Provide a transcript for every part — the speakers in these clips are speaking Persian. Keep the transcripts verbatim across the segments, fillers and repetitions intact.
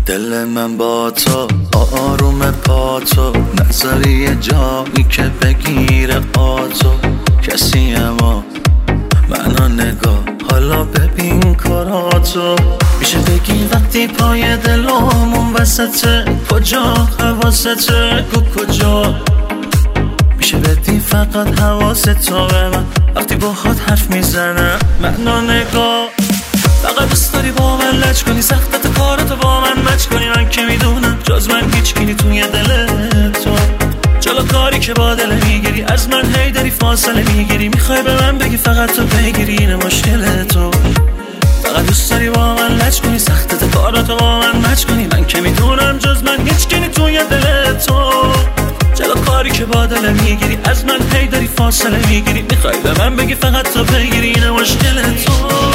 دل من با تو آروم پا تو نظری جایی که بگیره آتو کسی اما منو نگاه حالا ببین کاراتو میشه بگی وقتی پای دلامون وسطه کجا حواسته کو کجا میشه بدی فقط حواستو به من وقتی باهات حرف میزنم منو نگاه فقط دوست داری با من لج کنی سختت کارتو با من مچ کنی من که میدونم جز من هیچ کی توی دل تو جلو کاری که با دل میگیری از من هی داری فاصله میگیری میخوای به من بگی فقط تو پیگیری این مشکل تو فقط دوست داری با من لج کنی سختت کارتو با من مچ کنی من که میدونم جز من هیچ کی توی دل تو جلو کاری که با دل میگیری از من هی داری فاصله میگیری میخوای به من بگی فقط تو پیگیری این مشکل تو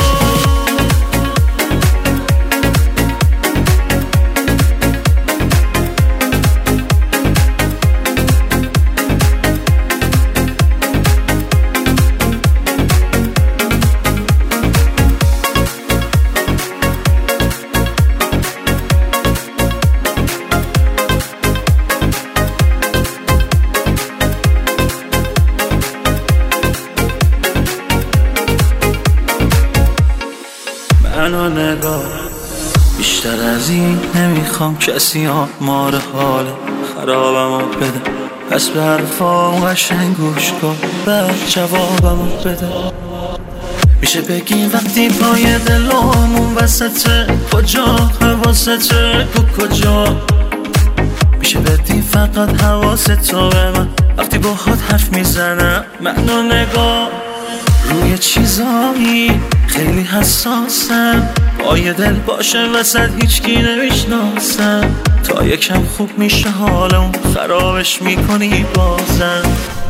منو نگاه بیشتر از این نمیخوام کسی آمار حال خرابمو بده پس به حرفام قشنگ گوش کن بعد جوابمو بده میشه بگی وقتی پای دلامون وسطه کجا حواسته کو کجا میشه بدی فقط حواستو به من وقتی باهات حرف میزنم منو نگاه روی چیزایی خیلی حساسم پای دل باشه وسط هیچکی نمیشناسم تا یکم خوب میشه حالم خرابش میکنی بازم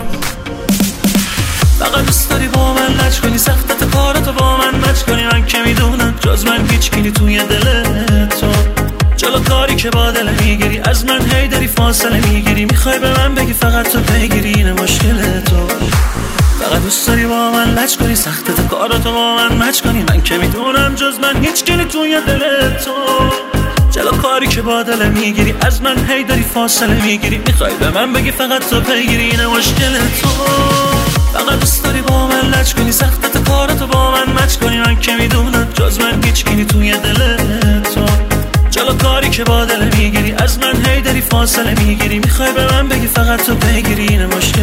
فقط دوست داری با من لج کنی سختت کارتو با من مچ کنی من که میدونم جز من هیچکی توی دل تو جلو کاری که با دل میگیری از من هی داری فاصله میگیری میخوای به من بگی فقط تو پیگیری این مشکل تو فقط دوست داری با من لج کنی سختت کاراتو با من مچ کنی من که میدونم جز من هیچ کی توی دل تو جلو کاری که با دل میگیری از من هی داری فاصله میگیری میخوای به من بگی فقط تو پیگیری این مشکل تو فقط دوست داری با من لج کنی سختت کاراتو با من مچ کنی من که میدونم جز من هیچ کی توی دل تو جلو کاری که با دل میگیری از من هی داری فاصله میگیری میخوای به من بگی فقط تو پیگیری این مشکل